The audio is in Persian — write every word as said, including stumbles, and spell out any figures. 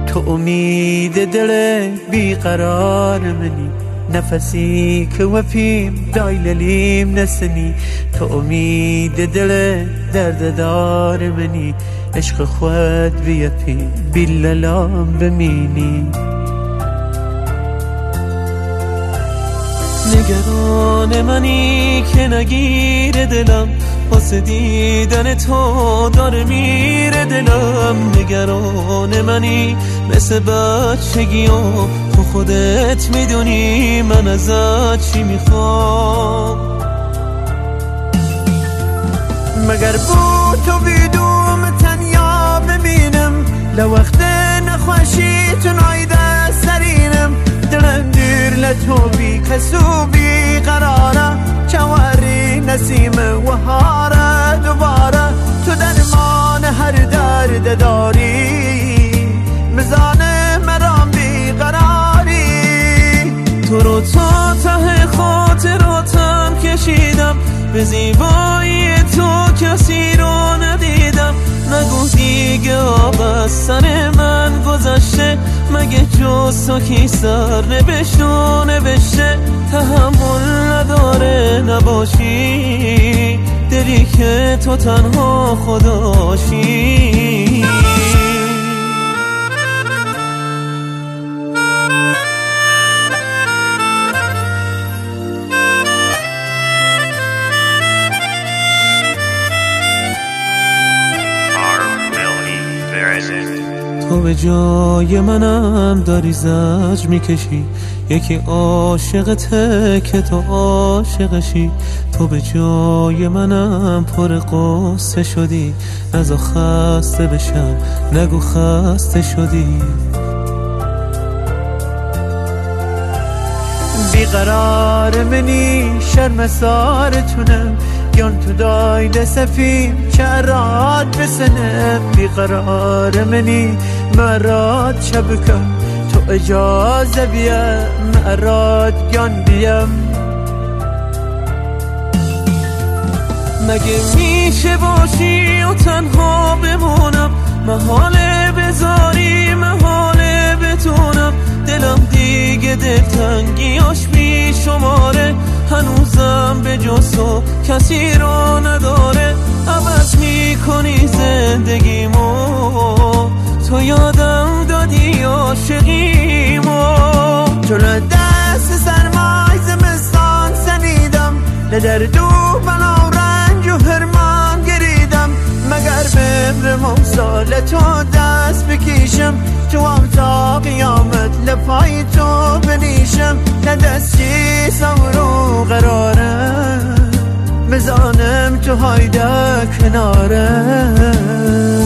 تو امید دل بیقرار منی، نفسی که وفیم دایللیم نسنی. تو امید دل درددار منی، عشق خود بیفی بیللام بمینی. نگران منی که نگیر دلم، واسه دیدن تو داره میره دلم. نگران منی مثل بچگی و تو خودت میدونی من ازت چی میخوام. مگر با تو بیدوم تنیا ببینم، لوقت نخوشی تو نایده سرینم. دلم دیر لتو بی کسو بی قراره، چواری نسیم و هاره دوباره. تو درمان هر درد داری، مزان مرام بی قراری. تو رو تا ته خاطراتم کشیدم، به زیبایی تو کسی رو ندیدم. نگو دیگه آب از سر من گذشته، مگه جز تو کی سر نوشت و نوشته. تحمل نداره نباشی، دلی که تو تنها خداشی. تو به جای منم داری زجر میکشی، یکی عاشقته که تو عاشقشی. تو به جای منم پر قصه شدی، نزا خسته بشم نگو خسته شدی. بیقرار منی شرمسارتونم، گیان تو دایده سفیم چرات بسنم. بیقرار منی مراد شبکم، تو اجازه بیا مراد گیان بیم. مگه میشه باشی و تنها بمونم، محاله بذاری محاله بتونم. دلم دیگه دلتنگیاش بی شماره، هنوزم به جز تو کسی رو نداره. عوض میکنی زندگیمو، تو یادم دادی عاشقیمو. جلو دست سرمای زمستان سنیدم، لدرد و بلا و رنج و هرمان گریدم. مگر بمرم سال تو دست بکشم، تو هم تا قیامت لپای تو بنیشم. ندستی سورو قرارم، مزانم تو هایده کنارم.